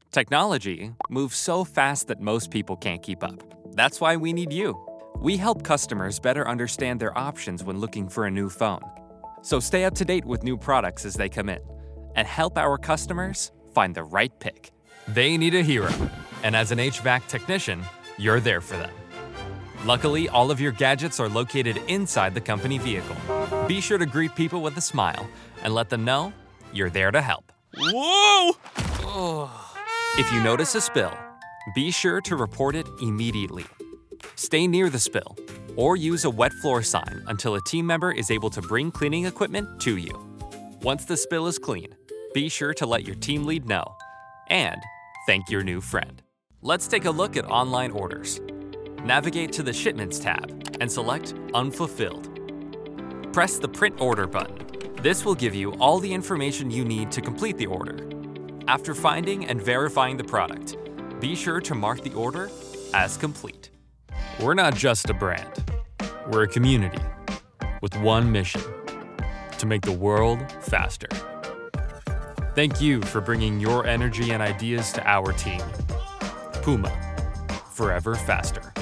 Technology moves so fast that most people can't keep up. That's why we need you. We help customers better understand their options when looking for a new phone. So stay up to date with new products as they come in and help our customers find the right pick. They need a hero, and as an HVAC technician, you're there for them. Luckily, all of your gadgets are located inside the company vehicle. Be sure to greet people with a smile and let them know you're there to help. Whoa! If you notice a spill, be sure to report it immediately. Stay near the spill or use a wet floor sign until a team member is able to bring cleaning equipment to you. Once the spill is clean, be sure to let your team lead know and thank your new friend. Let's take a look at online orders. Navigate to the Shipments tab and select Unfulfilled. Press the Print Order button. This will give you all the information you need to complete the order. After finding and verifying the product, be sure to mark the order as complete. We're not just a brand. We're a community with one mission: to make the world faster. Thank you for bringing your energy and ideas to our team. Puma, forever faster.